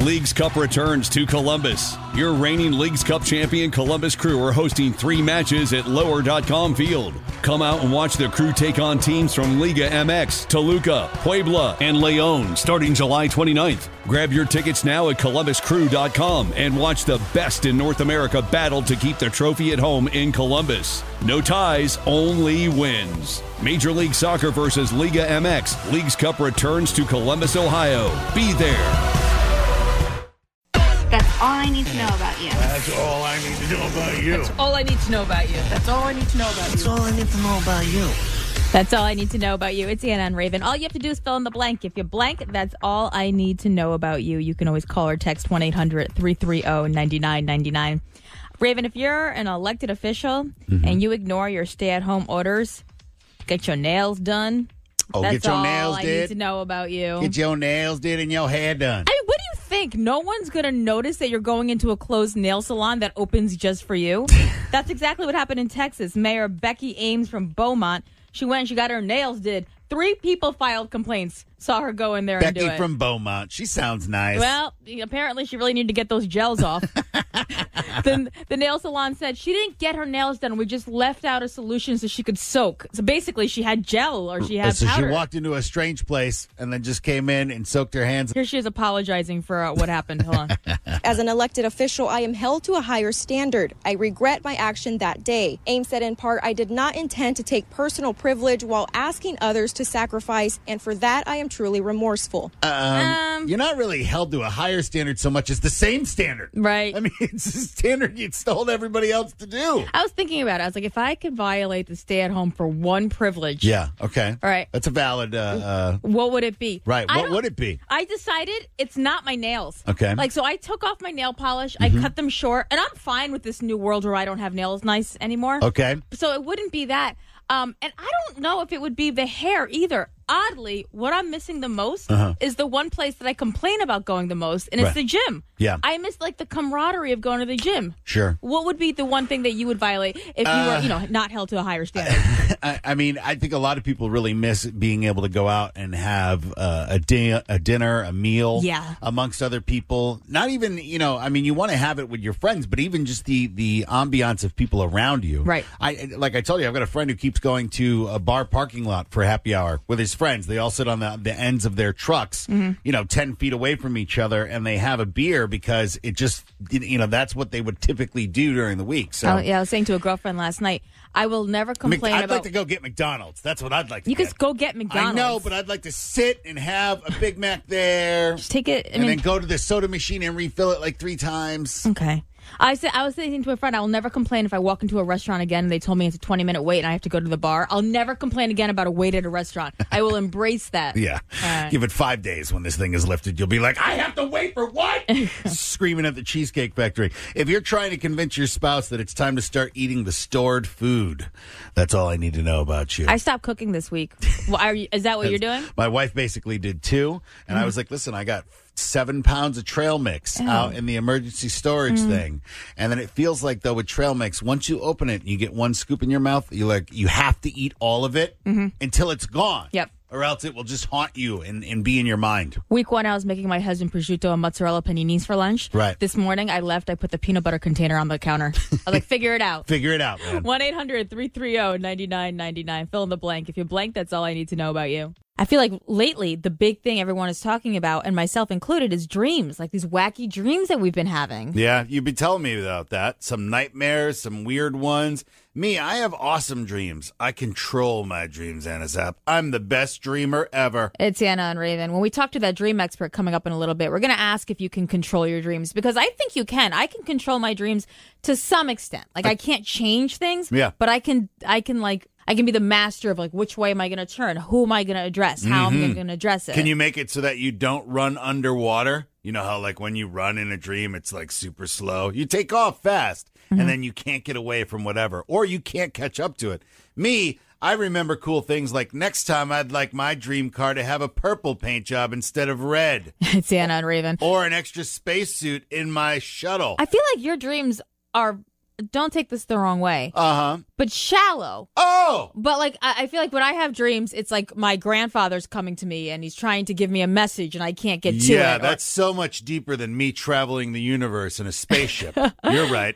Leagues Cup returns to Columbus. Your reigning Leagues Cup champion Columbus Crew are hosting 3 matches at Lower.com Field. Come out and watch the Crew take on teams from Liga MX, Toluca, Puebla, and Leon starting July 29th. Grab your tickets now at ColumbusCrew.com and watch the best in North America battle to keep the trophy at home in Columbus. No ties, only wins. Major League Soccer versus Liga MX. Leagues Cup returns to Columbus, Ohio. Be there. That's all I need to know about you. That's all I need to know about you. That's all I need to know about you. That's all I need to know about you. That's all I need to know about you. That's all I need to know about you. It's Anna and Raven. All you have to do is fill in the blank. If you blank, that's all I need to know about you. You can always call or text 1-800-330-9999. Raven, if you're an elected official and you ignore your stay-at-home orders, get your nails done. Oh, that's get your all nails I did. need to know about you. Get your nails did and your hair done. I mean, what do you think? No one's going to notice that you're going into a closed nail salon that opens just for you? That's exactly what happened in Texas. Mayor Becky Ames from Beaumont, she went and she got her nails did. 3 people filed complaints, saw her go in there and do it. Becky from Beaumont. She sounds nice. Well, apparently she really needed to get those gels off. Then the nail salon said she didn't get her nails done. We just left out a solution so she could soak. So basically she had gel or she had so powder. she walked into a strange place and then just came in and soaked her hands. Here she is apologizing for what happened. Hold on. As an elected official, I am held to a higher standard. I regret my action that day. Ames said in part, I did not intend to take personal privilege while asking others to sacrifice, and for that I am truly remorseful. You're not really held to a higher standard so much as the same standard. Right. I mean, it's a standard you told everybody else to do. I was thinking about it. I was like, if I could violate the stay-at-home for one privilege. Yeah, okay. All right. That's a valid... what would it be? Right, what would it be? I decided it's not my nails. Okay. Like, so I took off my nail polish. I cut them short. And I'm fine with this new world where I don't have nails nice anymore. Okay. So it wouldn't be that. And I don't know if it would be the hair either. Oddly, what I'm missing the most is the one place that I complain about going the most, and it's the gym. Yeah. I miss, like, the camaraderie of going to the gym. Sure. What would be the one thing that you would violate if you were, not held to a higher standard? I mean, I think a lot of people really miss being able to go out and have a dinner, a meal amongst other people. Not even, I mean, you want to have it with your friends, but even just the ambiance of people around you. Right. Like I told you, I've got a friend who keeps going to a bar parking lot for happy hour with his friends. They all sit on the ends of their trucks, 10 feet away from each other, and they have a beer because it just, that's what they would typically do during the week. So I was saying to a girlfriend last night, I will never complain I'd about... like to go get McDonald's. That's what I'd like to You could go get McDonald's. I know, but I'd like to sit and have a Big Mac there. Just take it... and then go to the soda machine and refill it like 3 times. Okay. I was saying to a friend, I will never complain if I walk into a restaurant again and they told me it's a 20-minute wait and I have to go to the bar. I'll never complain again about a wait at a restaurant. I will embrace that. Yeah. Right. Give it 5 days when this thing is lifted. You'll be like, I have to wait for what? Screaming at the Cheesecake Factory. If you're trying to convince your spouse that it's time to start eating the stored food, that's all I need to know about you. I stopped cooking this week. Well, is that what you're doing? My wife basically did too. And I was like, listen, I got 7 pounds of trail mix out in the emergency storage thing. And then it feels like, though, with trail mix, once you open it and you get 1 scoop in your mouth, you have to eat all of it until it's gone. Yep. Or else it will just haunt you and be in your mind. Week 1, I was making my husband prosciutto and mozzarella paninis for lunch. Right. This morning, I put the peanut butter container on the counter. I was like, figure it out. Figure it out, man. 1-800-330-9999. Fill in the blank. If you blank, that's all I need to know about you. I feel like lately, the big thing everyone is talking about, and myself included, is dreams. Like these wacky dreams that we've been having. Yeah, you've been telling me about that. Some nightmares, some weird ones. Me, I have awesome dreams. I control my dreams, Anna Zapp. I'm the best dreamer ever. It's Anna and Raven. When we talk to that dream expert coming up in a little bit, we're going to ask if you can control your dreams, because I think you can. I can control my dreams to some extent. Like I can't change things, but I can be the master of like which way am I going to turn? Who am I going to address? How am I going to address it? Can you make it so that you don't run underwater? You know how like when you run in a dream, it's like super slow. You take off fast and then you can't get away from whatever, or you can't catch up to it. Me, I remember cool things like next time I'd like my dream car to have a purple paint job instead of red. It's Anna and Raven. Or an extra spacesuit in my shuttle. I feel like your dreams are don't take this the wrong way. Uh-huh. But shallow. Oh! But, like, I feel like when I have dreams, it's like my grandfather's coming to me and he's trying to give me a message and I can't get to it. Yeah, that's so much deeper than me traveling the universe in a spaceship. You're right.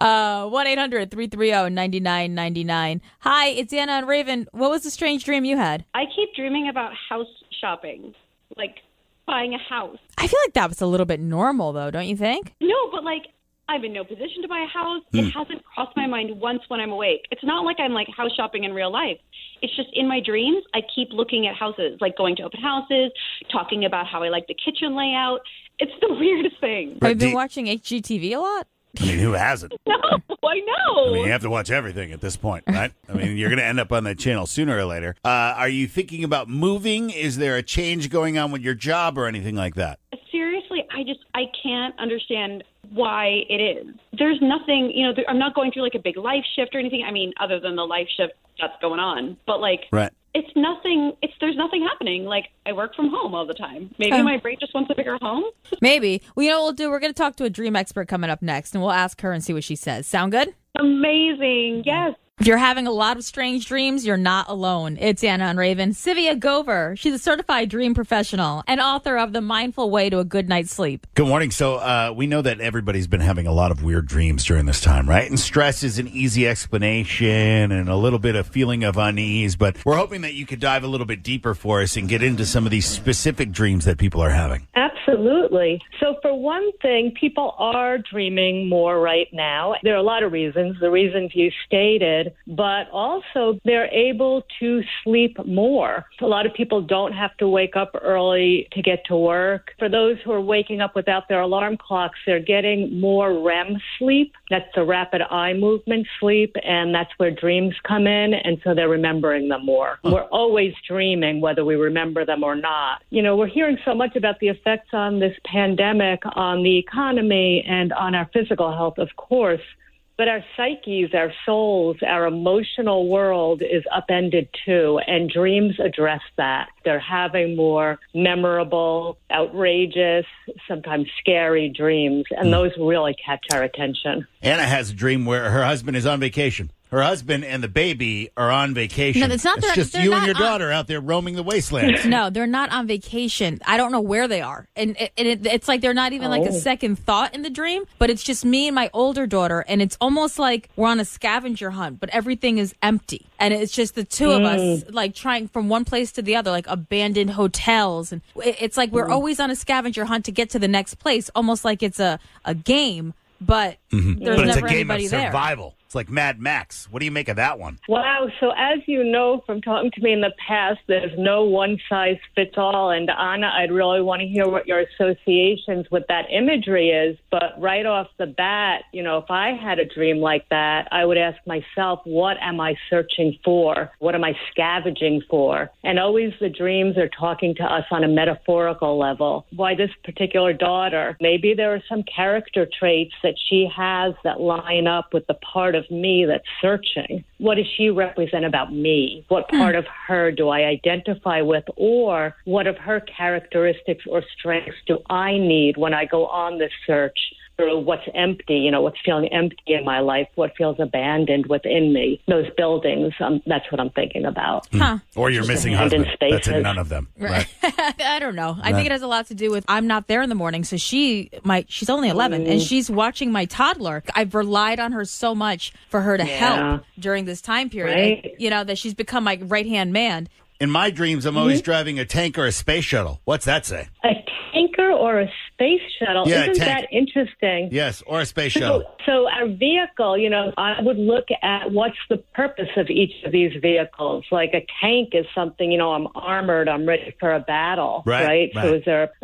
1-800-330-9999. Hi, it's Anna and Raven. What was the strange dream you had? I keep dreaming about house shopping, like buying a house. I feel like that was a little bit normal, though, don't you think? No, but like I'm in no position to buy a house. It hasn't crossed my mind once when I'm awake. It's not like I'm like house shopping in real life. It's just in my dreams, I keep looking at houses, like going to open houses, talking about how I like the kitchen layout. It's the weirdest thing. Have you been watching HGTV a lot? I mean, who hasn't? No, I know. I mean, you have to watch everything at this point, right? I mean, you're going to end up on that channel sooner or later. Are you thinking about moving? Is there a change going on with your job or anything like that? Seriously, I can't understand why it is. There's nothing, I'm not going through like a big life shift or anything. I mean, other than the life shift that's going on. But like, right. There's nothing happening. Like, I work from home all the time. Maybe my brain just wants a bigger home. Maybe. Well, you know what we'll do? We're going to talk to a dream expert coming up next, and we'll ask her and see what she says. Sound good? Amazing. Yes. If you're having a lot of strange dreams, you're not alone. It's Anna and Raven. Sivia Gover, she's a certified dream professional and author of The Mindful Way to a Good Night's Sleep. Good morning. So we know that everybody's been having a lot of weird dreams during this time, right? And stress is an easy explanation and a little bit of feeling of unease, but we're hoping that you could dive a little bit deeper for us and get into some of these specific dreams that people are having. Absolutely. So for one thing, people are dreaming more right now. There are a lot of reasons, the reasons you stated, but also they're able to sleep more. A lot of people don't have to wake up early to get to work. For those who are waking up without their alarm clocks, they're getting more REM sleep. That's the rapid eye movement sleep, and that's where dreams come in, and so they're remembering them more. We're always dreaming, whether we remember them or not. We're hearing so much about the effects on this pandemic, on the economy, and on our physical health, of course. But our psyches, our souls, our emotional world is upended too, and dreams address that. They're having more memorable, outrageous, sometimes scary dreams, and those really catch our attention. Anna has a dream where her husband is on vacation. Her husband and the baby are on vacation. No, it's not. It's just you and your daughter out there roaming the wastelands. No, they're not on vacation. I don't know where they are. And it's like they're not even like a second thought in the dream, but it's just me and my older daughter, and it's almost like we're on a scavenger hunt, but everything is empty. And it's just the two of us, like, trying from one place to the other, like abandoned hotels. And it's like we're always on a scavenger hunt to get to the next place, almost like it's a game, but there's But it's never a game anybody of there. survival. It's like Mad Max. What do you make of that one? Wow. So as you know from talking to me in the past, there's no one size fits all. And Anna, I'd really want to hear what your associations with that imagery is. But right off the bat, if I had a dream like that, I would ask myself, what am I searching for? What am I scavenging for? And always the dreams are talking to us on a metaphorical level. Why this particular daughter? Maybe there are some character traits that she has that line up with the part of me that's searching. What does she represent about me? What part of her do I identify with? Or what of her characteristics or strengths do I need when I go on this search through what's empty, what's feeling empty in my life, what feels abandoned within me? Those buildings, that's what I'm thinking about. Huh. Or your missing husband. That's in none of them. Right. I don't know. I think it has a lot to do with I'm not there in the morning, so she's only 11, and she's watching my toddler. I've relied on her so much for her to help during this time period, right. That she's become my right-hand man. In my dreams, I'm always driving a tank or a space shuttle. What's that say? A tanker or a space shuttle? Yeah, Isn't that interesting? Yes, or a space shuttle. So our vehicle, I would look at what's the purpose of each of these vehicles. Like a tank is something, I'm armored, I'm ready for a battle, right? So is there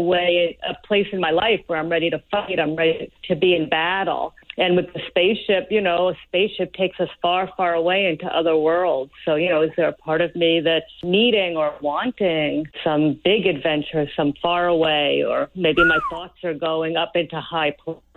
a place in my life where I'm ready to fight, I'm ready to be in battle? And with the spaceship, a spaceship takes us far, far away into other worlds. So, is there a part of me that's needing or wanting some big adventure, some far away, or maybe my thoughts are going up into high places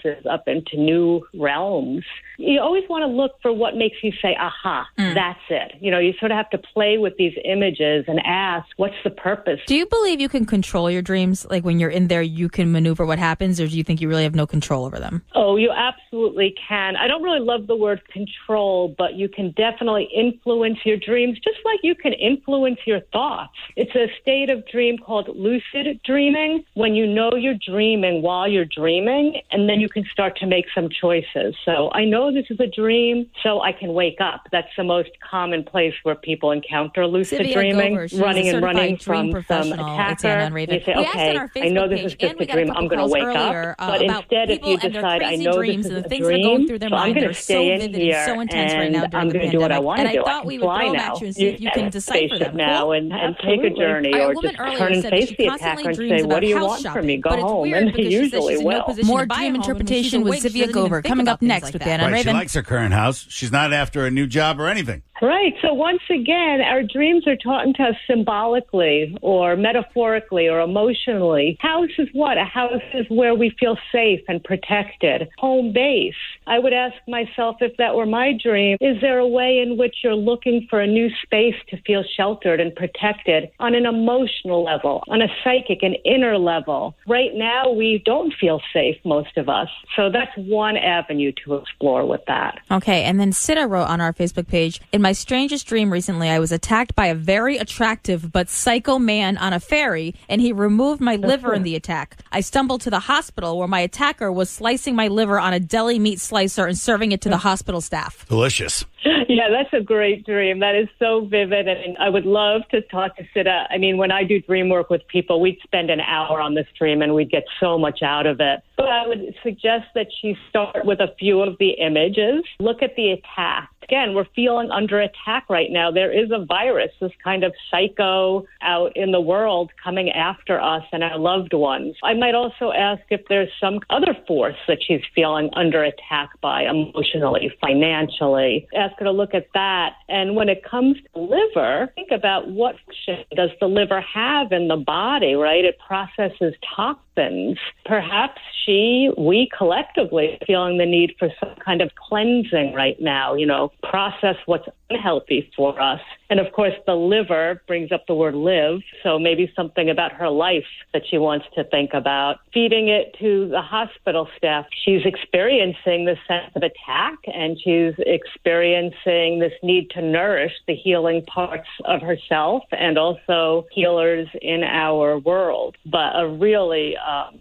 up into new realms. You always want to look for what makes you say, aha, that's it. You sort of have to play with these images and ask, what's the purpose? Do you believe you can control your dreams? Like when you're in there, you can maneuver what happens, or do you think you really have no control over them? Oh, you absolutely can. I don't really love the word control, but you can definitely influence your dreams, just like you can influence your thoughts. It's a state of dream called lucid dreaming, when you know you're dreaming while you're dreaming, and then you can start to make some choices. So I know this is a dream, so I can wake up. That's the most common place where people encounter lucid dreaming, running and running from some attacker. You say, okay, I know this is just a dream. I'm going to wake up. But instead, if you decide, I know this is a dream, so I'm going to stay in here and I'm going to do what I want to do. I can fly now. You can spaceship now and take a journey, or just turn and face the attacker and say, what do you want from me? Go home. And they usually will. More dream interpretation with Sivia Gover coming up next with Anna and Raven. She likes her current house. She's not after a new job or anything. Right. So once again, our dreams are taught to us symbolically or metaphorically or emotionally. House is what? A house is where we feel safe and protected. Home base. I would ask myself, if that were my dream, is there a way in which you're looking for a new space to feel sheltered and protected on an emotional level, on a psychic and inner level? Right now, we don't feel safe, most of us. So that's one avenue to explore with that. Okay. And then Sita wrote on our Facebook page, in my strangest dream recently, I was attacked by a very attractive but psycho man on a ferry, and he removed my liver in the attack. I stumbled to the hospital where my attacker was slicing my liver on a deli meat slicer and serving it to the hospital staff. Delicious. Yeah, that's a great dream. That is so vivid, and I would love to talk to Sita. I mean, when I do dream work with people, we'd spend an hour on this dream, and we'd get so much out of it. But I would suggest that she start with a few of the images. Look at the attack. Again, we're feeling under attack right now. There is a virus, this kind of psycho out in the world coming after us and our loved ones. I might also ask if there's some other force that she's feeling under attack by emotionally, financially. Ask her to look at that. And when it comes to liver, think about what function does the liver have in the body, right? It processes toxins. Perhaps we collectively are feeling the need for some kind of cleansing right now, process what's unhealthy for us. And of course, the liver brings up the word live. So maybe something about her life that she wants to think about. Feeding it to the hospital staff. She's experiencing this sense of attack, and she's experiencing this need to nourish the healing parts of herself and also healers in our world. But a really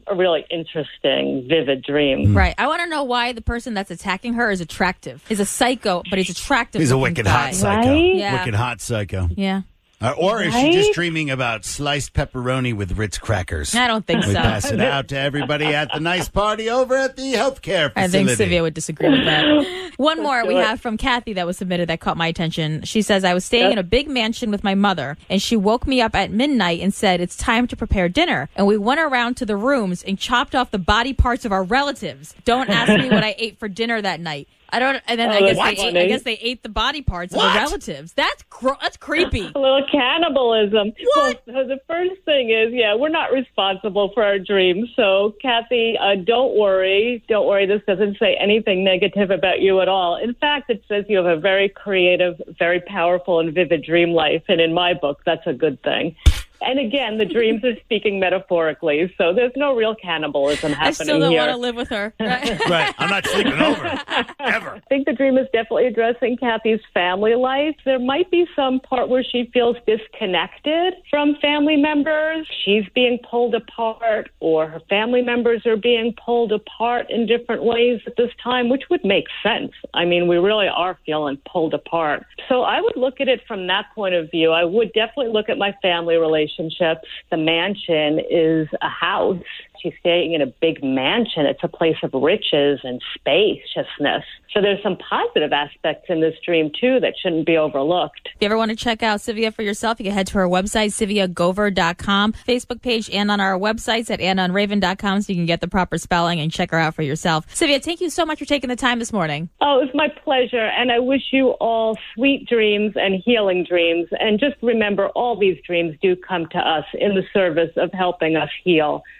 interesting, vivid dream. Right. I want to know why the person that's attacking her is attractive. He's a psycho, but he's attractive. He's a wicked hot psycho. Right? Yeah. Wicked hot psycho. Yeah. Or is she just dreaming about sliced pepperoni with Ritz crackers? I don't think We so. pass it out to everybody at the nice party over at the healthcare facility. I think Sivia would disagree with that. One more we have from Kathy that was submitted that caught my attention. She says, I was staying in a big mansion with my mother, and she woke me up at midnight and said, it's time to prepare dinner. And we went around to the rooms and chopped off the body parts of our relatives. Don't ask me what I ate for dinner that night. I don't. And then I guess they ate the body parts of the relatives. That's creepy. A little cannibalism. What? Well, so the first thing is, we're not responsible for our dreams. So, Kathy, don't worry. Don't worry. This doesn't say anything negative about you at all. In fact, it says you have a very creative, very powerful, and vivid dream life. And in my book, that's a good thing. And again, the dreams are speaking metaphorically, so there's no real cannibalism happening here. I still don't want to live with her. Right. I'm not sleeping over. Ever. I think the dream is definitely addressing Kathy's family life. There might be some part where she feels disconnected from family members. She's being pulled apart, or her family members are being pulled apart in different ways at this time, which would make sense. I mean, we really are feeling pulled apart. So I would look at it from that point of view. I would definitely look at my family relationships. The mansion is a house. She's staying in a big mansion. It's a place of riches and spaciousness. So there's some positive aspects in this dream, too, that shouldn't be overlooked. If you ever want to check out Sivia for yourself, you can head to her website, SiviaGover.com, Facebook page, and on our websites at AnnaandRaven.com, so you can get the proper spelling and check her out for yourself. Sivia, thank you so much for taking the time this morning. Oh, it was my pleasure, and I wish you all sweet dreams and healing dreams. And just remember, all these dreams do come to us in the service of helping us heal.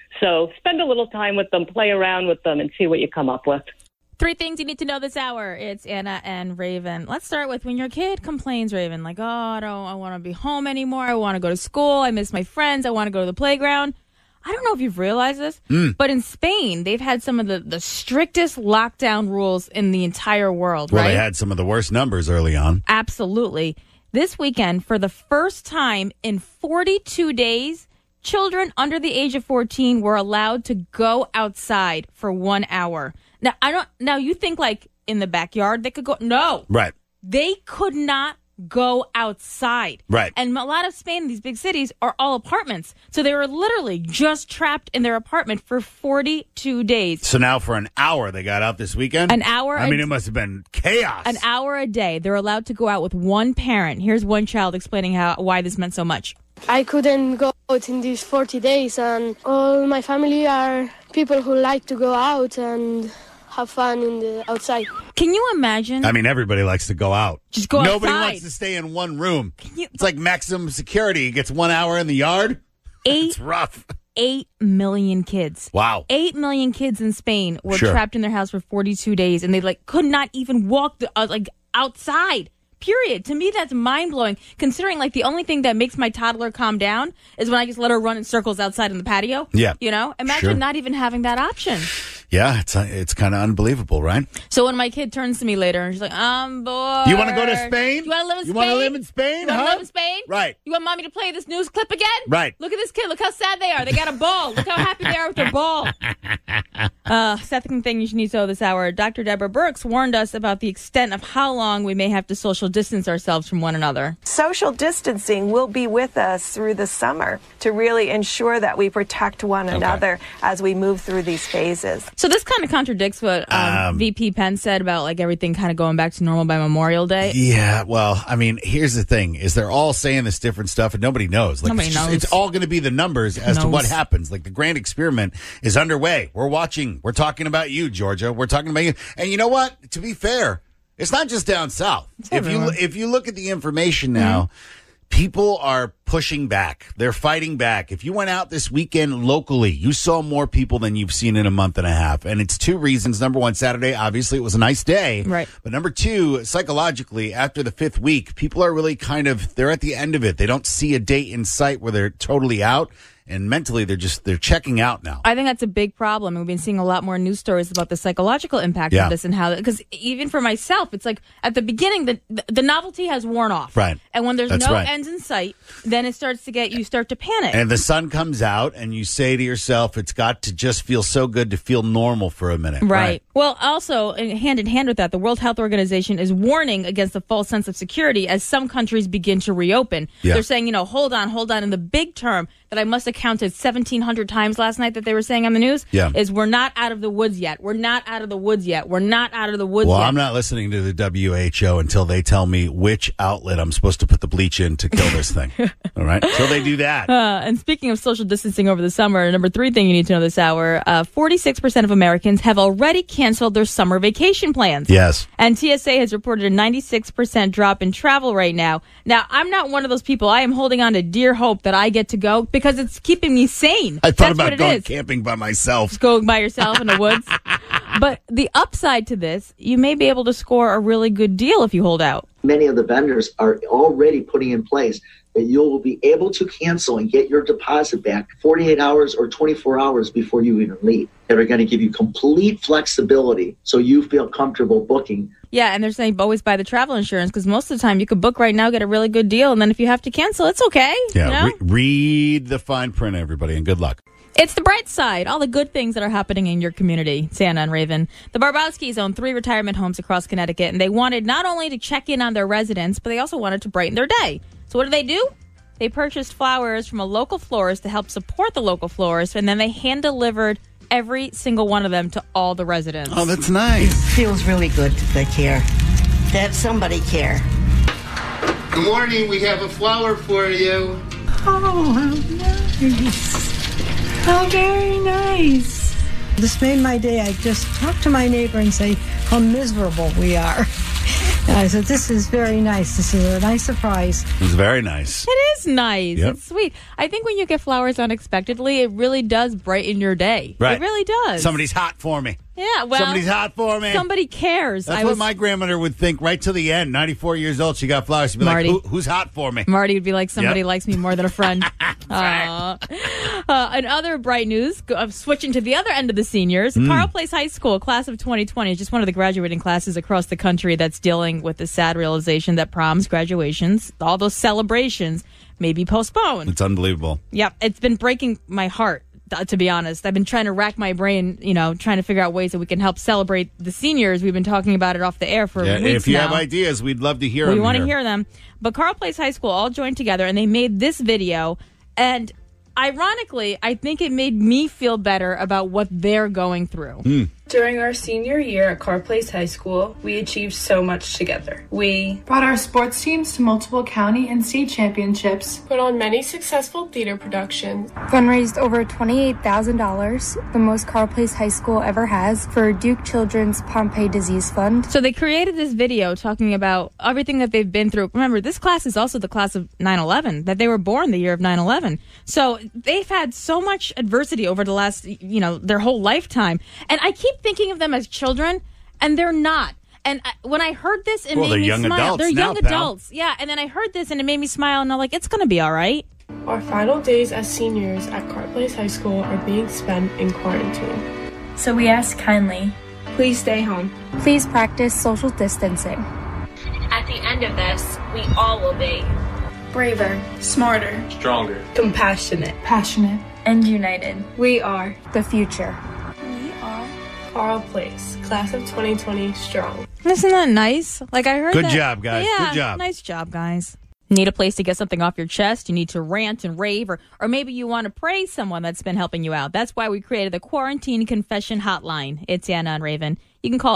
So spend a little time with them, play around with them, and see what you come up with. 3 things you need to know this hour. It's Anna and Raven. Let's start with when your kid complains, Raven, like, I want to be home anymore. I want to go to school. I miss my friends. I want to go to the playground. I don't know if you've realized this, but in Spain, they've had some of the strictest lockdown rules in the entire world, Well, right? they had some of the worst numbers early on. Absolutely. This weekend, for the first time in 42 days, children under the age of 14 were allowed to go outside for 1 hour. Now you think like in the backyard they could go. No. Right. They could not go outside. Right. And a lot of Spain, these big cities, are all apartments. So they were literally just trapped in their apartment for 42 days. So now for an hour they got out this weekend? An hour. I mean, it must have been chaos. An hour a day. They're allowed to go out with one parent. Here's one child explaining why this meant so much. I couldn't go out in these 40 days, and all my family are people who like to go out and have fun in the outside. Can you imagine? I mean, everybody likes to go out. Just go outside. Nobody wants to stay in one room. It's like maximum security. It gets 1 hour in the yard. It's rough. 8 million kids. Wow. 8 million kids in Spain were Sure. trapped in their house for 42 days, and they could not even walk outside. Period. To me, that's mind-blowing, considering the only thing that makes my toddler calm down is when I just let her run in circles outside in the patio. Yeah. Imagine not even having that option. Yeah, it's kind of unbelievable, right? So when my kid turns to me later and she's like, I'm bored. You want to go to Spain? You want to live in Spain? You want to live in Spain? You want to live in Spain? Right. You want mommy to play this news clip again? Right. Look at this kid. Look how sad they are. They got a ball. Look how happy they are with their ball. Second thing you should need to know this hour. Dr. Deborah Birx warned us about the extent of how long we may have to social distance ourselves from one another. Social distancing will be with us through the summer to really ensure that we protect one another as we move through these phases. So this kind of contradicts what VP Pence said about everything kind of going back to normal by Memorial Day. Yeah, well, I mean, here's the thing, is they're all saying this different stuff and nobody knows. Nobody knows. It's all going to be the numbers as to what happens. The grand experiment is underway. We're watching. We're talking about you, Georgia. We're talking about you. And you know what? To be fair, it's not just down south. If you look at the information now, people are pushing back. They're fighting back. If you went out this weekend locally, you saw more people than you've seen in a month and a half. And it's 2 reasons. Number one, Saturday, obviously, it was a nice day. Right. But number 2, psychologically, after the 5th week, people are really they're at the end of it. They don't see a date in sight where they're totally out. And mentally, they're checking out now. I think that's a big problem. We've been seeing a lot more news stories about the psychological impact of this and how, because even for myself, it's at the beginning, the novelty has worn off. Right. And when there's no ends in sight, then you start to panic. And the sun comes out and you say to yourself, it's got to just feel so good to feel normal for a minute. Right. Well, also, hand in hand with that, the World Health Organization is warning against the false sense of security as some countries begin to reopen. Yeah. They're saying, hold on. In the big term that I must have counted 1,700 times last night that they were saying on the news is we're not out of the woods yet. We're not out of the woods yet. We're not out of the woods yet. Well, I'm not listening to the WHO until they tell me which outlet I'm supposed to put the bleach in to kill this thing. All right? Until they do that. And speaking of social distancing over the summer, number 3 thing you need to know this hour, 46% of Americans have already canceled their summer vacation plans. Yes. And TSA has reported a 96% drop in travel right now. Now, I'm not one of those people. I am holding on to dear hope that I get to go because it's keeping me sane. I thought That's about going camping by myself. Just going by yourself in the woods. But the upside to this, you may be able to score a really good deal if you hold out. Many of the vendors are already putting in place that you will be able to cancel and get your deposit back 48 hours or 24 hours before you even leave. They're going to give you complete flexibility so you feel comfortable booking. Yeah, and they're saying always buy the travel insurance because most of the time you could book right now, get a really good deal, and then if you have to cancel, it's okay. Yeah, read the fine print, everybody, and good luck. It's the bright side, all the good things that are happening in your community. Santa and Raven. The Barbowskis own 3 retirement homes across Connecticut, and they wanted not only to check in on their residents, but they also wanted to brighten their day. So what do? They purchased flowers from a local florist to help support the local florist, and then they hand-delivered every single one of them to all the residents. Oh, that's nice. It feels really good to care, to have somebody care. Good morning. We have a flower for you. Oh, how nice. How very nice. This made my day. I just talk to my neighbor and say how miserable we are. I said, this is very nice. This is a nice surprise. It was very nice. It is nice. Yep. It's sweet. I think when you get flowers unexpectedly, it really does brighten your day. Right. It really does. Somebody's hot for me. Yeah, well, somebody's hot for me. Somebody cares. That's what my grandmother would think right to the end. 94 years old, she got flowers. She'd be Marty. like, who's hot for me? Marty would be like, somebody likes me more than a friend. And other bright news, switching to the other end of the seniors, Carle Place High School, class of 2020, is just one of the graduating classes across the country that's dealing with the sad realization that proms, graduations, all those celebrations may be postponed. It's unbelievable. Yep, it's been breaking my heart. To be honest, I've been trying to rack my brain, trying to figure out ways that we can help celebrate the seniors. We've been talking about it off the air for weeks now. If you have ideas, we'd love to hear them. We want to hear them. But Carle Place High School all joined together, and they made this video. And ironically, I think it made me feel better about what they're going through. During our senior year at Carle Place High School, we achieved so much together. We brought our sports teams to multiple county and state championships, put on many successful theater productions, fundraised over $28,000, the most Carle Place High School ever has, for Duke Children's Pompe Disease Fund. So they created this video talking about everything that they've been through. Remember, this class is also the class of 9/11, that they were born the year of 9/11. So they've had so much adversity over the last, their whole lifetime. And I keep thinking of them as children, and they're not. And when I heard this, it made me young smile. Adults they're now, young adults. Yeah, and then I heard this, and it made me smile, and I'm like, it's going to be all right. Our final days as seniors at Carle Place High School are being spent in quarantine. So we ask kindly, please stay home. Please practice social distancing. At the end of this, we all will be braver, smarter, stronger, compassionate, passionate, and united. We are the future. Carle Place, class of 2020, strong. Isn't that nice? Like I heard Good that. job, guys. Yeah, good job. Nice job, guys. Need a place to get something off your chest? You need to rant and rave, or maybe you want to praise someone that's been helping you out. That's why we created the Quarantine Confession Hotline. It's Anna and Raven. You can call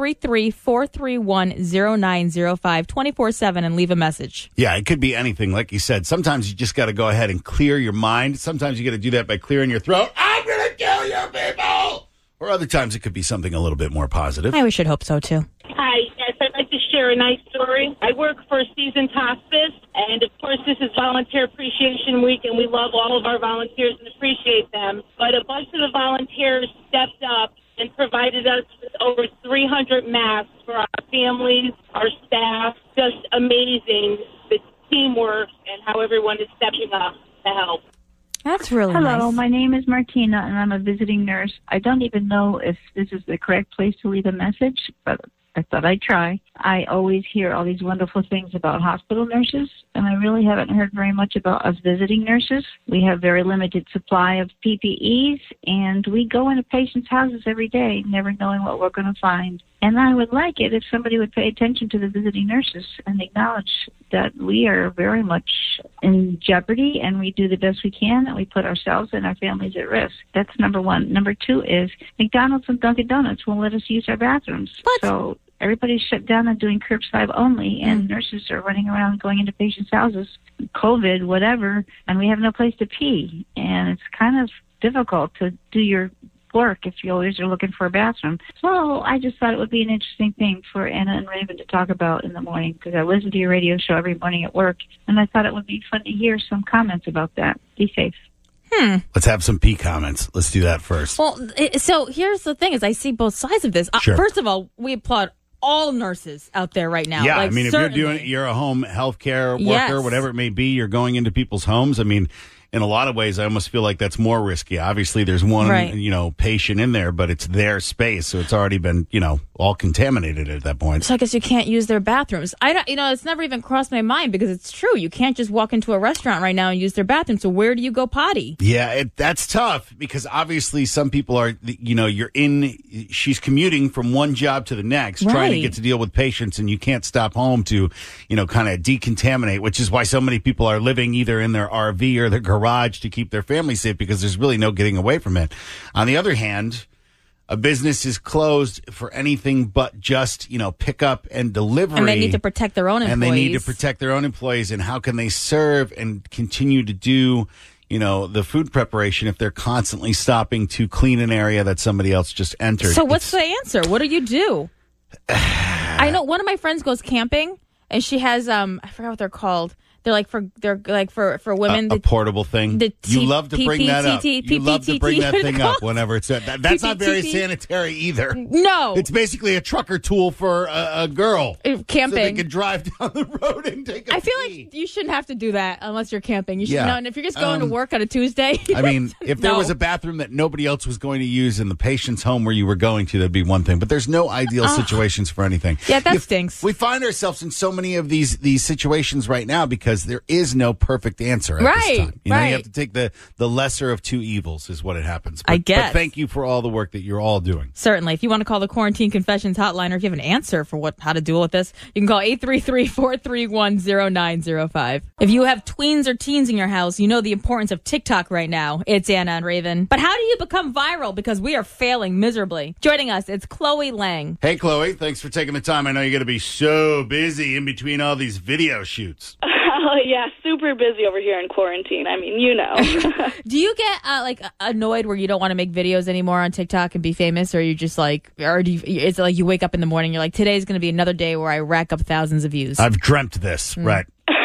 833-431-0905 24/7 and leave a message. Yeah, it could be anything. Like you said, sometimes you just got to go ahead and clear your mind. Sometimes you got to do that by clearing your throat. I'm going to kill you, people! Or other times it could be something a little bit more positive. I should hope so, too. Hi, yes, I'd like to share a nice story. I work for Seasons Hospice, and of course this is Volunteer Appreciation Week, and we love all of our volunteers and appreciate them. But a bunch of the volunteers stepped up and provided us with over 300 masks for our families, our staff. Just amazing, the teamwork and how everyone is stepping up to help. That's really Hello, nice. My name is Martina, and I'm a visiting nurse. I don't even know if this is the correct place to leave a message, but I thought I'd try. I always hear all these wonderful things about hospital nurses, and I really haven't heard very much about us visiting nurses. We have very limited supply of PPEs, and we go into patients' houses every day, never knowing what we're going to find. And I would like it if somebody would pay attention to the visiting nurses and acknowledge that we are very much in jeopardy, and we do the best we can, and we put ourselves and our families at risk. That's number one. Number two is McDonald's and Dunkin' Donuts won't let us use our bathrooms. What? So everybody's shut down and doing curbside only, and nurses are running around going into patients' houses, COVID, whatever, and we have no place to pee. And it's kind of difficult to do your work if you always are looking for a bathroom. So I just thought it would be an interesting thing for Anna and Raven to talk about in the morning, because I listen to your radio show every morning at work, and I thought it would be fun to hear some comments about that. Be safe. Let's have some P comments. Let's do that first. Well, so here's the thing is I see both sides of this. Sure. First of all, we applaud all nurses out there right now. Yeah, like, I mean, if you're a home healthcare worker, Yes. whatever it may be, you're going into people's homes. I mean, in a lot of ways, I almost feel like that's more risky. Obviously, there's one, Right. patient in there, but it's their space, so it's already been, all contaminated at that point. So I guess you can't use their bathrooms. I don't, it's never even crossed my mind because it's true. You can't just walk into a restaurant right now and use their bathroom. So where do you go potty? Yeah, that's tough because obviously some people are, she's commuting from one job to the next, trying to Right. get to deal with patients, and you can't stop home to, kind of decontaminate, which is why so many people are living either in their RV or their garage to keep their family safe because there's really no getting away from it. On the other hand, a business is closed for anything but just, pickup and delivery. And they need to protect their own employees. And they need to protect their own employees. And how can they serve and continue to do, the food preparation if they're constantly stopping to clean an area that somebody else just entered? So what's the answer? What do you do? I know one of my friends goes camping, and she has I forgot what they're called. They're like for women. A portable thing. You love to bring that up. You love to bring that thing up whenever it's that's not very sanitary either. No, it's basically a trucker tool for a girl camping. So they can drive down the road and take a I feel pee. like you shouldn't have to do that unless you're camping. You should Yeah. know. And if you're just going to work on a Tuesday, I mean, if there was a bathroom that nobody else was going to use in the patient's home where you were going to, that'd be one thing. But there's no ideal situations for anything. Yeah, that stinks. We find ourselves in so many of these situations right now because there is no perfect answer at this time. You have to take the lesser of two evils is what it happens. But, I guess. But thank you for all the work that you're all doing. Certainly. If you want to call the Quarantine Confessions hotline or give an answer for how to deal with this, you can call 833-431-0905. If you have tweens or teens in your house, you know the importance of TikTok right now. It's Anna and Raven. But how do you become viral? Because we are failing miserably. Joining us, it's Chloe Lang. Hey, Chloe. Thanks for taking the time. I know you're going to be so busy in between all these video shoots. Oh, yeah, super busy over here in quarantine. I mean, you know. Do you get annoyed where you don't want to make videos anymore on TikTok and be famous, or you just is it like you wake up in the morning, you're like, today's going to be another day where I rack up thousands of views? I've dreamt this, right?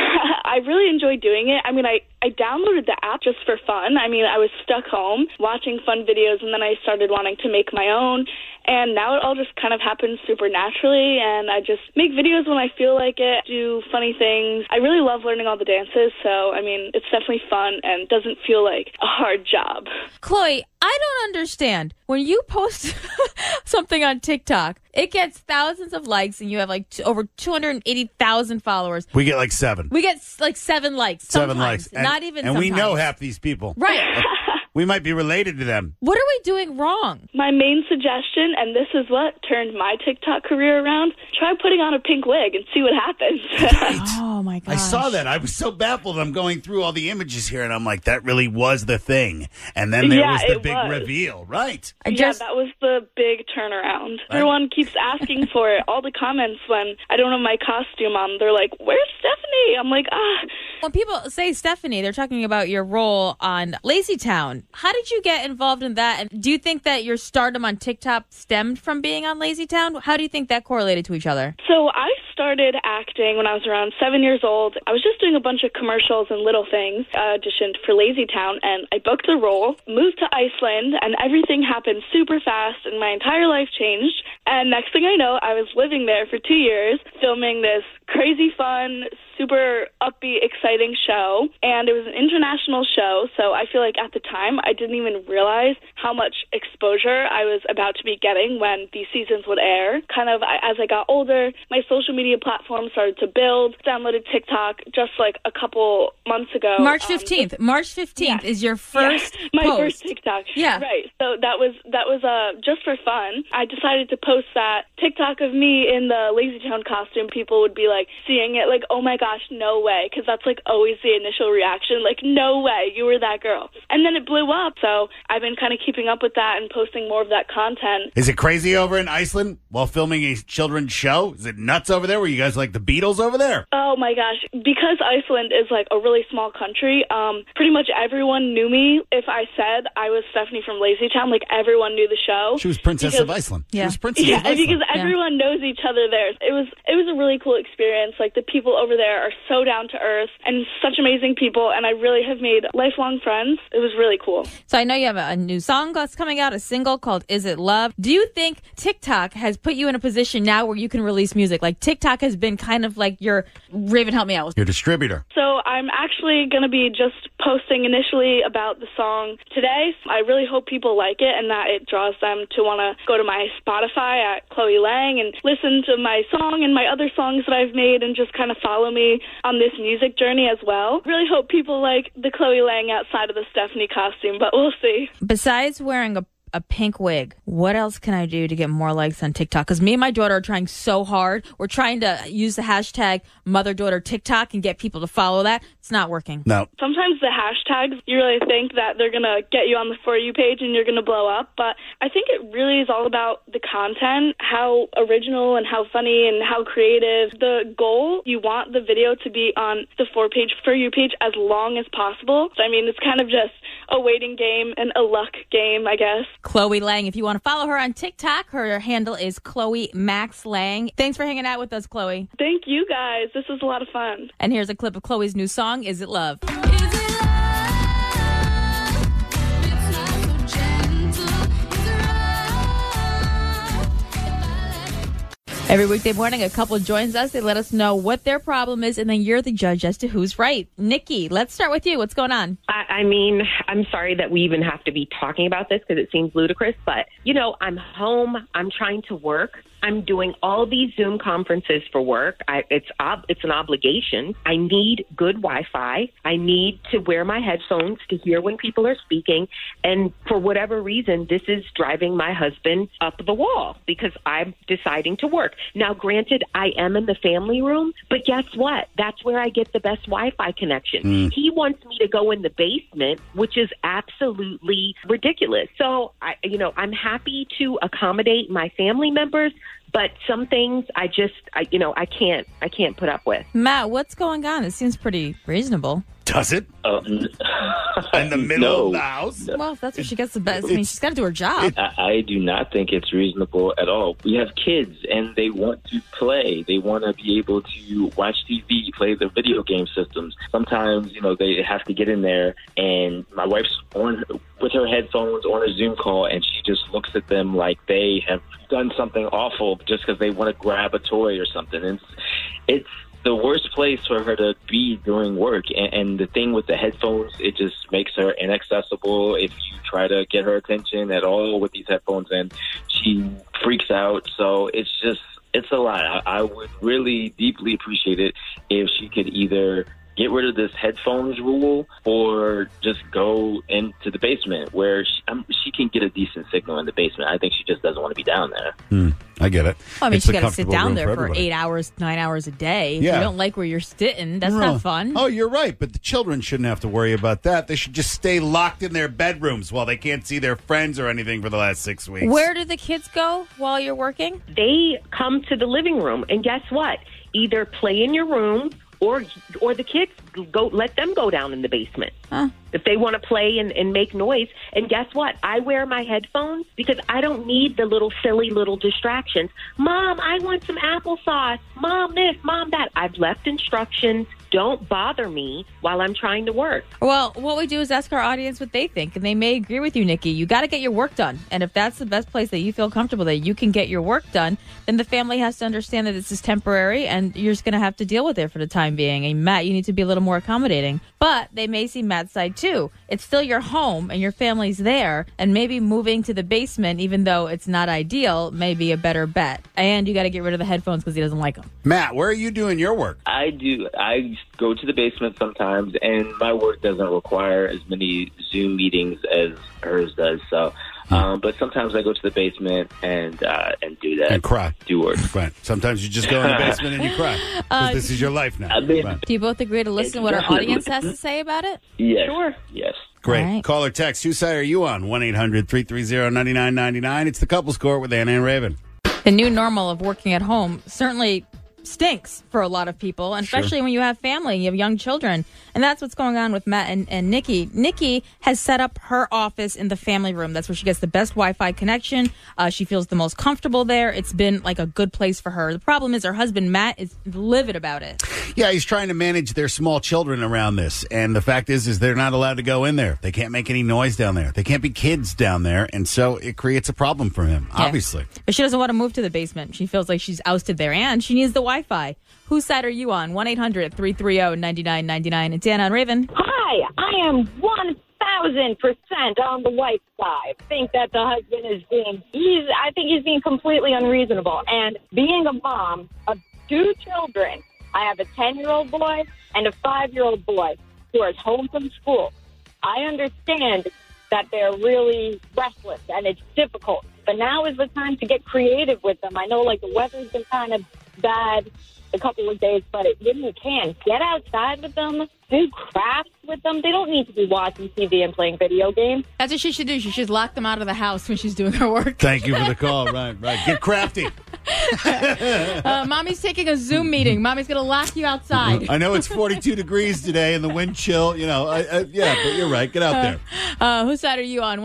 I really enjoy doing it. I mean, I downloaded the app just for fun. I mean, I was stuck home watching fun videos, and then I started wanting to make my own. And now it all just kind of happens super naturally, and I just make videos when I feel like it, do funny things. I really love learning all the dances, so, I mean, it's definitely fun and doesn't feel like a hard job. Chloe, I don't understand. When you post something on TikTok, it gets thousands of likes, and you have like over 280,000 followers. We get like 7. We get like 7 likes. 7 likes. Not even And sometimes. we know half these people. Right. We might be related to them. What are we doing wrong? My main suggestion, and this is what turned my TikTok career around, try putting on a pink wig and see what happens. Oh, my gosh. I saw that. I was so baffled. I'm going through all the images here, and I'm like, that really was the thing. And then there was the big reveal. Right. That was the big turnaround. Everyone keeps asking for it. All the comments when I don't have my costume on, they're like, where's Stephanie? I'm like, When people say Stephanie, they're talking about your role on Lazy Town. How did you get involved in that? And do you think that your stardom on TikTok stemmed from being on Lazy Town? How do you think that correlated to each other? So I started acting when I was around 7 years old. I was just doing a bunch of commercials and little things. I auditioned for Lazy Town, and I booked the role, moved to Iceland, and everything happened super fast, and my entire life changed. And next thing I know, I was living there for 2 years, filming this crazy fun, super upbeat, exciting show. And it was an international show, so I feel like at the time I didn't even realize how much exposure I was about to be getting when these seasons would air. Kind of as I got older, my social media platform started to build. Downloaded TikTok just like a couple months ago. March 15th. March 15th is your first my post. first TikTok. Yeah. Right. So that was just for fun. I decided to post that TikTok of me in the Lazy Town costume. People would be like seeing it like, oh my gosh, no way. Because that's like always the initial reaction. Like, no way, you were that girl. And then it blew up. So I've been kind of keeping up with that and posting more of that content. Is it crazy over in Iceland while filming a children's show? Is it nuts over there? Were you guys like the Beatles over there? Oh my gosh. Because Iceland is like a really small country, pretty much everyone knew me. If I said I was Stephanie from Lazy Town, like everyone knew the show. She was Princess of Iceland. Yeah. She was Princess of Iceland. Because everyone knows each other there. It was a really cool experience. Like the people over there are so down to earth and such amazing people, and I really have made lifelong friends. It was really cool. So I know you have a new song that's coming out, a single called Is It Love? Do you think TikTok has put you in a position now where you can release music? Like TikTok has been kind of like your, Raven, help me out. Your distributor. So I'm actually going to be just posting initially about the song today. I really hope people like it and that it draws them to want to go to my Spotify at Chloe Lang and listen to my song and my other songs that I've made and just kind of follow me on this music journey as well. Really hope people like the Chloe Lang outside of the Stephanie costume, but we'll see. Besides wearing a pink wig, what else can I do to get more likes on TikTok? Because me and my daughter are trying so hard. We're trying to use the hashtag mother-daughter TikTok and get people to follow that. It's not working. No. Sometimes the hashtags, you really think that they're going to get you on the For You page and you're going to blow up. But I think it really is all about the content, how original and how funny and how creative. The goal, you want the video to be on the For You page as long as possible. So, I mean, it's kind of just a waiting game and a luck game, I guess. Chloe Lang. If you want to follow her on TikTok, her handle is Chloe Max Lang. Thanks for hanging out with us, Chloe. Thank you, guys. This was a lot of fun. And here's a clip of Chloe's new song, Is It Love? Every weekday morning, a couple joins us. They let us know what their problem is, and then you're the judge as to who's right. Nikki, let's start with you. What's going on? I mean, I'm sorry that we even have to be talking about this because it seems ludicrous, but, you know, I'm home. I'm trying to work. I'm doing all these Zoom conferences for work. It's an obligation. I need good Wi-Fi. I need to wear my headphones to hear when people are speaking. And for whatever reason, this is driving my husband up the wall because I'm deciding to work. Now, granted, I am in the family room, but guess what? That's where I get the best Wi-Fi connection. He wants me to go in the basement, which is absolutely ridiculous. So, I'm happy to accommodate my family members, but some things I can't put up with. Matt, what's going on? It seems pretty reasonable. Does it? In the middle of the house? Well, that's what she gets the best. I mean, she's got to do her job. I do not think it's reasonable at all. We have kids, and they want to play. They want to be able to watch TV, play the video game systems. Sometimes, they have to get in there, and my wife's with her headphones on a Zoom call, and she just looks at them like they have done something awful just because they want to grab a toy or something. And it's the worst place for her to be during work. And the thing with the headphones, it just makes her inaccessible. If you try to get her attention at all with these headphones, and she freaks out. So it's a lot. I would really deeply appreciate it if she could either get rid of this headphones rule or just go into the basement where she can get a decent signal in the basement. I think she just doesn't want to be down there. I get it. Well, I mean, she's got to sit down there for 8 hours, 9 hours a day. If you don't like where you're sitting, that's not fun. Oh, you're right. But the children shouldn't have to worry about that. They should just stay locked in their bedrooms while they can't see their friends or anything for the last 6 weeks. Where do the kids go while you're working? They come to the living room, and guess what? Either play in your room or the kids let them go down in the basement. If they want to play and make noise. And guess what? I wear my headphones because I don't need the silly little distractions. Mom, I want some applesauce. Mom, this, Mom, that. I've left instructions. Don't bother me while I'm trying to work. Well, what we do is ask our audience what they think, and they may agree with you, Nikki. You got to get your work done. And if that's the best place that you feel comfortable that you can get your work done, then the family has to understand that this is temporary, and you're just going to have to deal with it for the time being. And Matt, you need to be a little more accommodating. But they may see Matt's side too. It's still your home, and your family's there, and maybe moving to the basement, even though it's not ideal, may be a better bet. And you got to get rid of the headphones because he doesn't like them. Matt, where are you doing your work? I go to the basement sometimes, and my work doesn't require as many Zoom meetings as hers does. So, but sometimes I go to the basement and do that. And cry. Do work. Right. Sometimes you just go in the basement and you cry. 'Cause this is your life now. Do you both agree to listen to what our audience has to say about it? Yes. Sure. Yes. Great. Right. Call or text. Whose side are you on? 1-800-330-9999. It's the Couples Court with Anna and Raven. The new normal of working at home certainly stinks for a lot of people, and especially when you have family and you have young children. And that's what's going on with Matt and Nikki. Nikki has set up her office in the family room. That's where she gets the best Wi-Fi connection. She feels the most comfortable there. It's been like a good place for her. The problem is her husband, Matt, is livid about it. Yeah, he's trying to manage their small children around this. And the fact is they're not allowed to go in there. They can't make any noise down there. They can't be kids down there. And so it creates a problem for him, obviously. But she doesn't want to move to the basement. She feels like she's ousted there, and she needs the Wi-Fi. Whose side are you on? 1-800-330-9999. It's Anna and Raven. Hi, I am 1,000% on the white side. I think that the husband is he's being completely unreasonable. And being a mom of 2 children, I have a 10-year-old boy and a 5-year-old boy who are home from school. I understand that they're really restless and it's difficult. But now is the time to get creative with them. I know the weather's been kind of bad a couple of days, but when you can, get outside with them, do crafts with them. They don't need to be watching TV and playing video games. That's what she should do. She should lock them out of the house when she's doing her work. Thank you for the call. Right. Get crafty. Mommy's taking a Zoom meeting. Mommy's going to lock you outside. I know it's 42 degrees today and the wind chill. You know, yeah, but you're right. Get out there. Whose side are you on?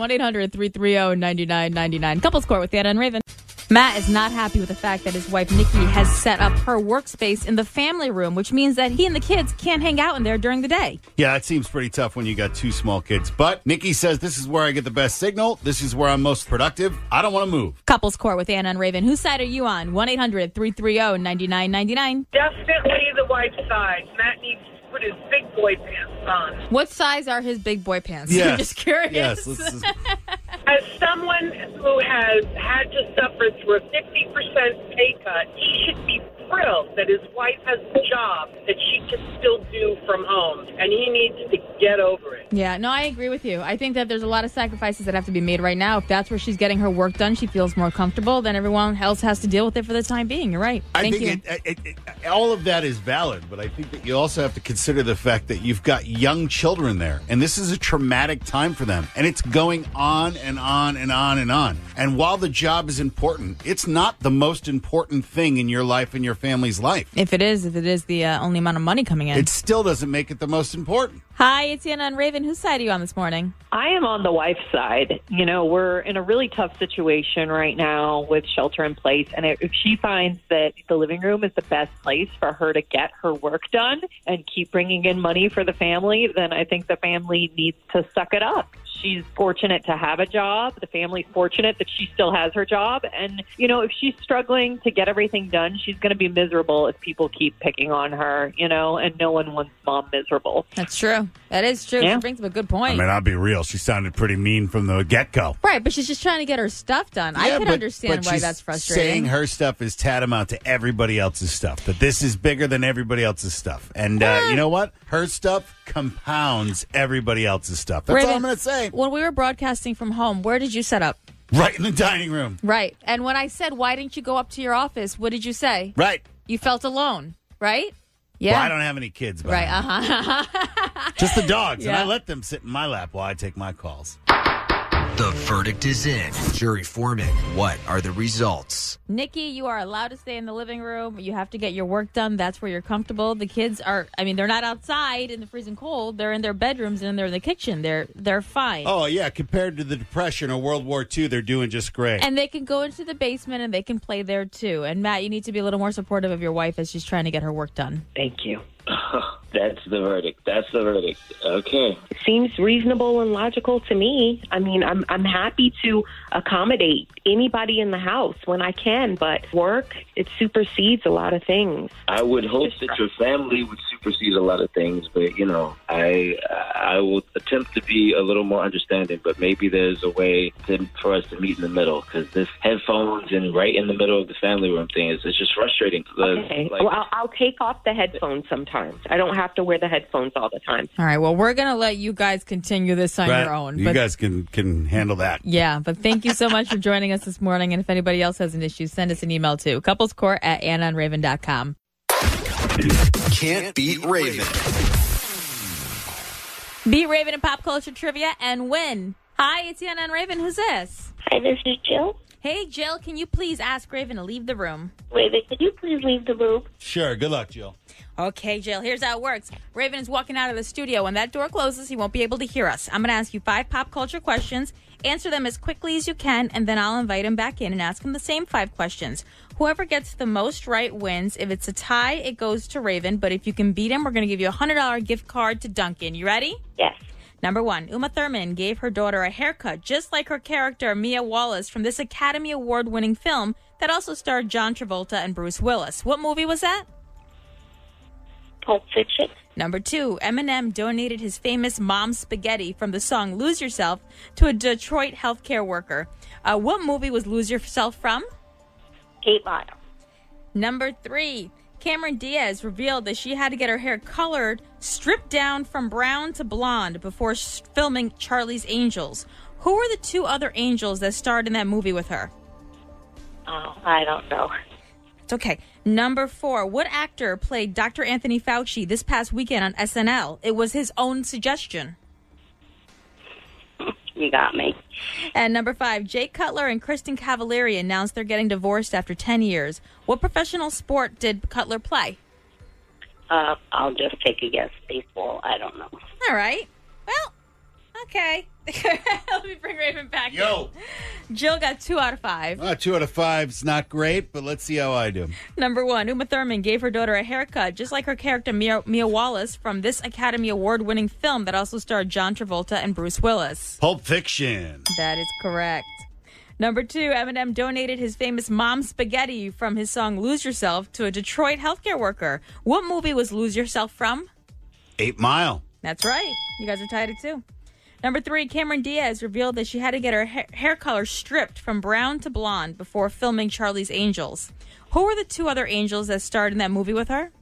1-800-330-9999. Couples Court with Anna and Raven. Matt is not happy with the fact that his wife, Nikki, has set up her workspace in the family room, which means that he and the kids can't hang out in there during the day. Yeah, it seems pretty tough when you got two small kids. But Nikki says, this is where I get the best signal. This is where I'm most productive. I don't want to move. Couples Court with Anna and Raven. Whose side are you on? 1-800-330-9999. Definitely the wife's side. Matt needs to put his big boy pants on. What size are his big boy pants? Yes. I'm just curious. Yes, As someone who has had to suffer through a 50% pay cut, he should be thrilled that his wife has a job that she can still do from home, and he needs to get over it. Yeah, no, I agree with you. I think that there's a lot of sacrifices that have to be made right now. If that's where she's getting her work done, she feels more comfortable, then everyone else has to deal with it for the time being. You're right. Thank you. All of that is valid, but I think that you also have to consider the fact that you've got young children there, and this is a traumatic time for them, and it's going on and on and on and on. And while the job is important, it's not the most important thing in your life and your family's life. If it is the only amount of money coming in. It still doesn't make it the most important. Hi, it's Anna and Raven. Whose side are you on this morning? I am on the wife's side. You know, we're in a really tough situation right now with shelter in place. And if she finds that the living room is the best place for her to get her work done and keep bringing in money for the family, then I think the family needs to suck it up. She's fortunate to have a job. The family's fortunate that she still has her job. And, you know, if she's struggling to get everything done, she's going to be miserable if people keep picking on her, you know, and no one wants mom miserable. That's true. That is true. Yeah. She brings up a good point. I mean, I'll be real. She sounded pretty mean from the get-go. Right, but she's just trying to get her stuff done. I can understand why that's frustrating. Saying her stuff is tantamount to everybody else's stuff, that this is bigger than everybody else's stuff. And you know what? Her stuff compounds everybody else's stuff. That's Raven, all I'm going to say. When we were broadcasting from home, where did you set up? Right in the dining room. Right. And when I said, why didn't you go up to your office, what did you say? Right. You felt alone, right? Yeah. Well, I don't have any kids. Right. Uh-huh. Just the dogs. Yeah. And I let them sit in my lap while I take my calls. The verdict is in. Jury foreman, what are the results? Nikki, you are allowed to stay in the living room. You have to get your work done. That's where you're comfortable. The kids are, I mean, they're not outside in the freezing cold. They're in their bedrooms and they're in the kitchen. They're fine. Oh, yeah. Compared to the Depression or World War II, they're doing just great. And they can go into the basement and they can play there, too. And, Matt, you need to be a little more supportive of your wife as she's trying to get her work done. Thank you. That's the verdict. That's the verdict. Okay. Seems reasonable and logical to me. I mean, I'm happy to accommodate anybody in the house when I can, but work, it supersedes a lot of things. I would hope that your family would supersede a lot of things, but, you know, I will attempt to be a little more understanding, but maybe there's a way for us to meet in the middle, because this headphones and right in the middle of the family room thing is just frustrating. Okay. Well, I'll take off the headphones sometimes. I don't have to wear the headphones all the time. All right. Well, we're going to let you guys continue this on your own. You guys can handle that. Yeah. But thank you so much for joining us this morning. And if anybody else has an issue, send us an email to couplescourt@AnnaandRaven.com. Can't beat Raven. Beat Raven in pop culture trivia and win. Hi, it's Anna and Raven. Who's this? Hi, this is Jill. Hey, Jill, can you please ask Raven to leave the room? Raven, could you please leave the room? Sure. Good luck, Jill. Okay, Jill, here's how it works. Raven is walking out of the studio. When that door closes, he won't be able to hear us. I'm going to ask you 5 pop culture questions. Answer them as quickly as you can, and then I'll invite him back in and ask him the same 5 questions. Whoever gets the most right wins. If it's a tie, it goes to Raven. But if you can beat him, we're going to give you a $100 gift card to Dunkin'. You ready? Yes. Number 1, Uma Thurman gave her daughter a haircut just like her character, Mia Wallace, from this Academy Award-winning film that also starred John Travolta and Bruce Willis. What movie was that? Pulp Fiction. Number 2, Eminem donated his famous Mom Spaghetti from the song Lose Yourself to a Detroit healthcare worker. What movie was Lose Yourself from? 8 Mile. Number 3, Cameron Diaz revealed that she had to get her hair colored, stripped down from brown to blonde before filming Charlie's Angels. Who were the 2 other angels that starred in that movie with her? Oh, I don't know. It's okay. Number 4, what actor played Dr. Anthony Fauci this past weekend on SNL? It was his own suggestion. You got me. And number 5, Jake Cutler and Kristen Cavallari announced they're getting divorced after 10 years. What professional sport did Cutler play? I'll just take a guess. Baseball. I don't know. All right. Well, okay. Let me bring Raven back in. Jill got 2 out of 5. 2 out of 5 is not great, but let's see how I do. Number 1, Uma Thurman gave her daughter a haircut, just like her character Mia Wallace from this Academy Award-winning film that also starred John Travolta and Bruce Willis. Pulp Fiction. That is correct. Number 2, Eminem donated his famous Mom Spaghetti from his song Lose Yourself to a Detroit healthcare worker. What movie was Lose Yourself from? 8 Mile. That's right. You guys are tied at 2. Number 3, Cameron Diaz revealed that she had to get her hair color stripped from brown to blonde before filming Charlie's Angels. Who were the 2 other angels that starred in that movie with her?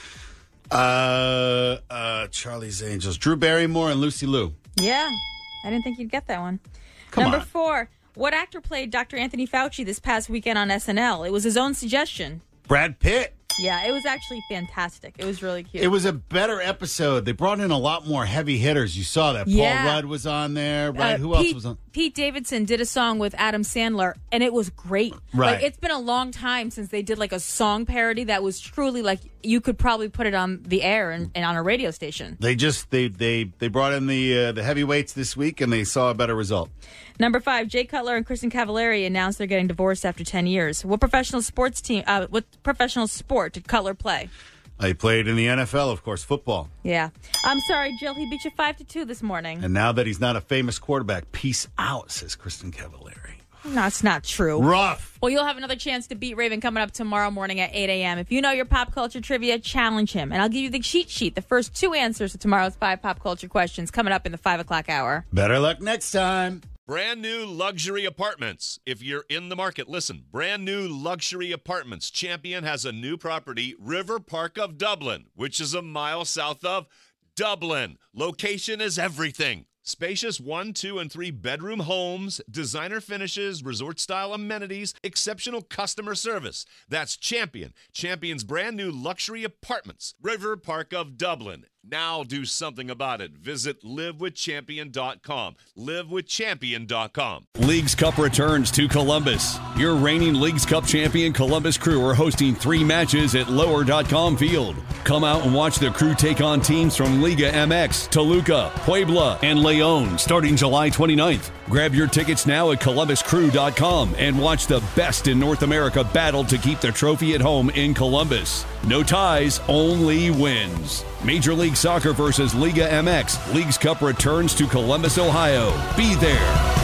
Charlie's Angels. Drew Barrymore and Lucy Liu. Yeah. I didn't think you'd get that one. Come Number on. 4, what actor played Dr. Anthony Fauci this past weekend on SNL? It was his own suggestion. Brad Pitt. Yeah, it was actually fantastic. It was really cute. It was a better episode. They brought in a lot more heavy hitters. You saw that. Yeah. Paul Rudd was on there, right? Who else was on? Pete Davidson did a song with Adam Sandler, and it was great. Right. Like, it's been a long time since they did like a song parody that was truly like you could probably put it on the air and on a radio station. They brought in the heavyweights this week, and they saw a better result. Number 5, Jay Cutler and Kristen Cavallari announced they're getting divorced after 10 years. What professional sport did Cutler play? He played in the NFL, of course, football. Yeah. I'm sorry, Jill. He beat you 5-2 this morning. And now that he's not a famous quarterback, peace out, says Kristen Cavallari. No, it's not true. Rough. Well, you'll have another chance to beat Raven coming up tomorrow morning at 8 a.m. If you know your pop culture trivia, challenge him. And I'll give you the cheat sheet, the first 2 answers to tomorrow's 5 pop culture questions coming up in the 5 o'clock hour. Better luck next time. Brand new luxury apartments. If you're in the market, listen. Brand new luxury apartments. Champion has a new property, River Park of Dublin, which is a mile south of Dublin. Location is everything. Spacious 1, 2, and 3 bedroom homes, designer finishes, resort-style amenities, exceptional customer service. That's Champion. Champion's brand new luxury apartments, River Park of Dublin. Now do something about it. Visit livewithchampion.com. Livewithchampion.com. Leagues Cup returns to Columbus. Your reigning Leagues Cup champion Columbus Crew are hosting 3 matches at Lower.com Field. Come out and watch the Crew take on teams from Liga MX, Toluca, Puebla, and Leon starting July 29th. Grab your tickets now at ColumbusCrew.com and watch the best in North America battle to keep the trophy at home in Columbus. No ties, only wins. Major League Soccer versus Liga MX. Leagues Cup returns to Columbus, Ohio. Be there.